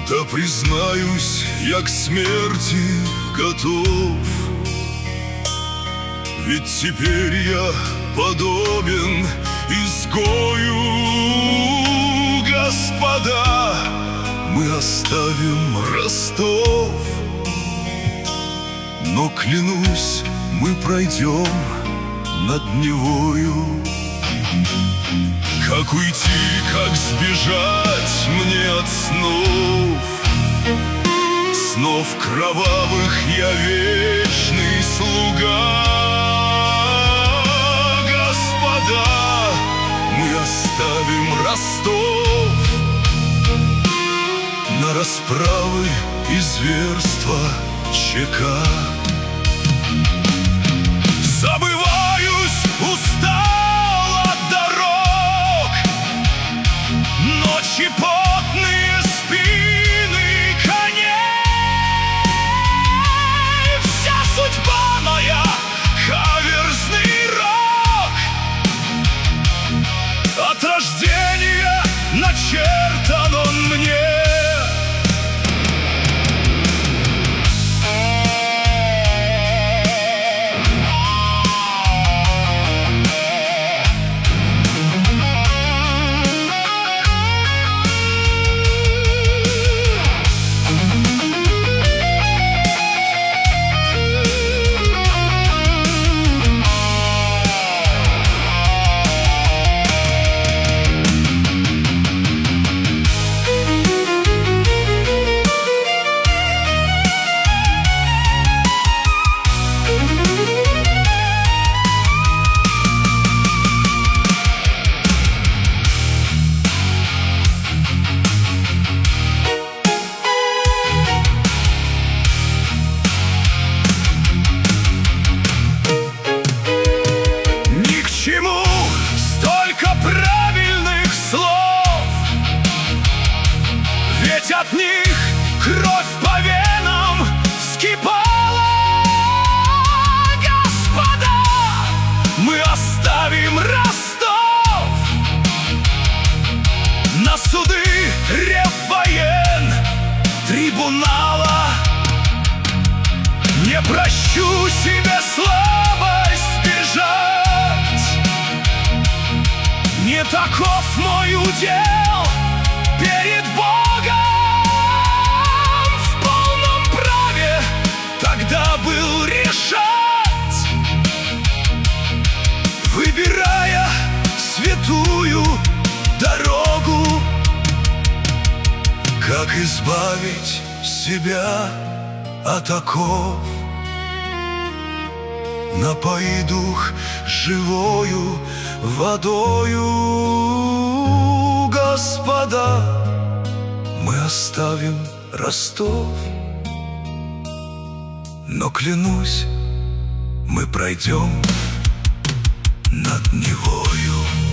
Да признаюсь, я к смерти готов, ведь теперь я подобен изгою. Господа, мы оставим Ростов, но, клянусь, мы пройдем над Невою. Как уйти, как сбежать мне от снов? Снов кровавых я вечный слуга. Господа, мы оставим Ростов, на расправы и зверства ЧК. Забываюсь, устал от дорог, ночи потные, спины коней. Вся судьба моя — каверзный рок, от рождения начертан он мне. Ведь от них кровь по венам вскипала. Господа, мы оставим Ростов, на суды реввоен трибунала. Не прощу себе слабость бежать, не таков мой удел перед Богом. В полном праве тогда был решать, выбирая святую дорогу. Как избавить себя от оков? Напои дух живою водою. Господа, мы оставим Ростов, но, клянусь, мы пройдем над Невою.